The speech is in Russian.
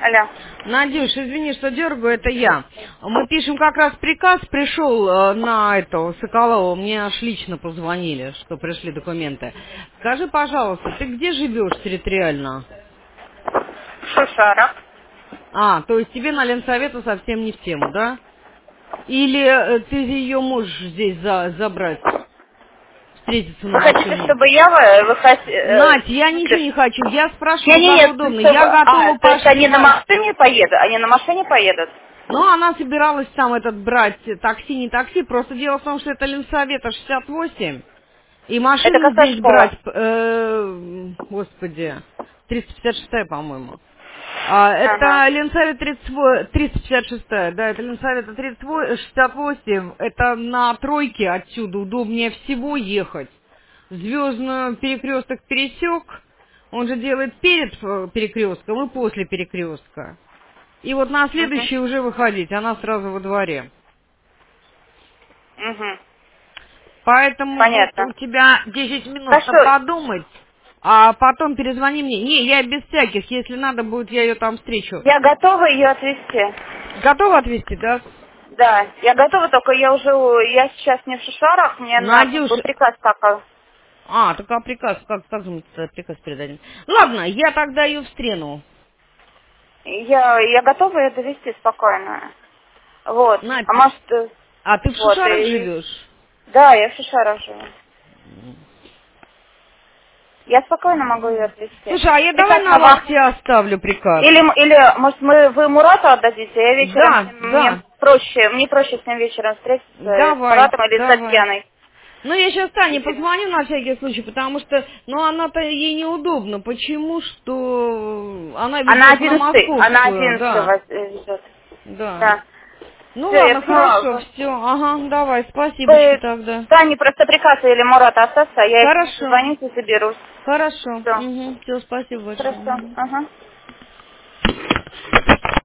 Алло. Надюш, извини, что дергаю, это я. Мы пишем как раз приказ, пришел на этого Соколова, мне аж лично позвонили, что пришли документы. Скажи, пожалуйста, ты где живешь территориально? Шушара. А, то есть тебе на Ленсовету совсем не в тему, да? Или ты ее можешь здесь забрать, встретиться на Вы хотите, машине? чтобы я Надь, я ничего не хочу, я спрашиваю, как Не-не-не, удобно. чтобы... Я готова то есть они на пошлать. машине поедут? Они на машине поедут? Ну, она собиралась там брать такси, не такси. Просто дело в том, что это Ленсовета 68. И Это машину какая здесь школа? брать, господи, 356, по-моему. Это Ага. Ленсовет 356, да, это Ленсовета 68. Это на тройке отсюда удобнее всего ехать. Звездную перекресток пересек. Он же делает перед перекрестком и после перекрестка. И вот на Угу. следующий уже выходить, она сразу во дворе. Угу. Поэтому вот Понятно. у тебя 10 минут на Хорошо. подумать, а потом перезвони мне. Не, я без всяких, если надо будет, я ее там встречу. Я готова ее отвезти. Готова отвезти, да? Да, я готова, только я сейчас не в Шушарах, мне на Надюша. приказ пока. Только приказ, как мы приказ передадим? Ладно, я тогда ее встрену. Я готова ее довести спокойно. Вот. Надь, А может, а ты в вот, Шушарах живешь? да, я в Шушарах живу. Я спокойно могу ее отвезти. Слушай, а я давай Приказ на на вас. вахте оставлю приказ. Или может, вы Мурату отдадите, я вечером Да, да. мне проще с ним вечером встретиться, с Давай, Муратом или с давай. Татьяной. Ну, я сейчас Тане Интересно. позвоню на всякий случай, потому что, она-то ей неудобно. Почему? Что она Она везет на 11, Московскую, да, везет. да. Да. Ну, Все, я ладно, хорошо, поняла. все. Ага, давай, спасибочки Вы тогда. Тане просто приказ или Мурата оставьте, а я с ним Хорошо, созвонюсь и заберусь. хорошо. Все. Угу, все, спасибо большое. Хорошо. Мгм. Ага.